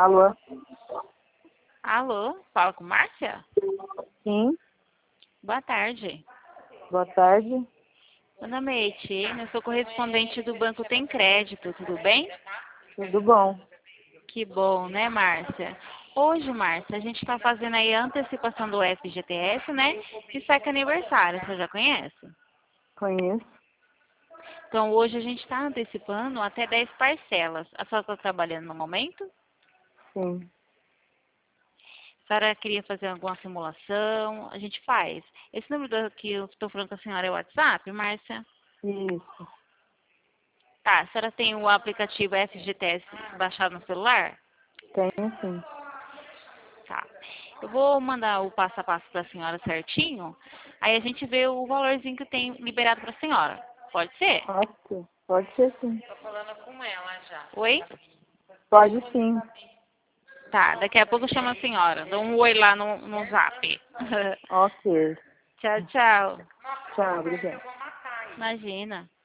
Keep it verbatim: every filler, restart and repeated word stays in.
Alô? Alô, fala com Márcia? Sim, Boa tarde. boa tarde. Meu nome é Etienne, eu sou correspondente do Banco Tem Crédito, tudo bem? Tudo bom? Que bom, né, Márcia? Hoje, Márcia, a gente está fazendo aí a antecipação do F G T S, né? Que sai com aniversário, você já conhece? Conheço. Então, hoje a gente está antecipando até dez parcelas. A senhora está trabalhando no momento? Sim. A senhora queria fazer alguma simulação? A gente faz. Esse número que eu estou falando com a senhora é o WhatsApp, Márcia? Isso. Tá, a senhora tem o aplicativo F G T S baixado no celular? Tenho sim. Tá. Eu vou mandar o passo a passo para a senhora certinho, aí a gente vê o valorzinho que tem liberado para a senhora. Pode ser? Pode ser. Pode ser sim. Tô falando com ela já. Oi? Pode sim. Tá, daqui a pouco eu chamo a senhora. Dou um oi lá no, no zap. Ok. Tchau, tchau. Tchau, obrigada. Imagina.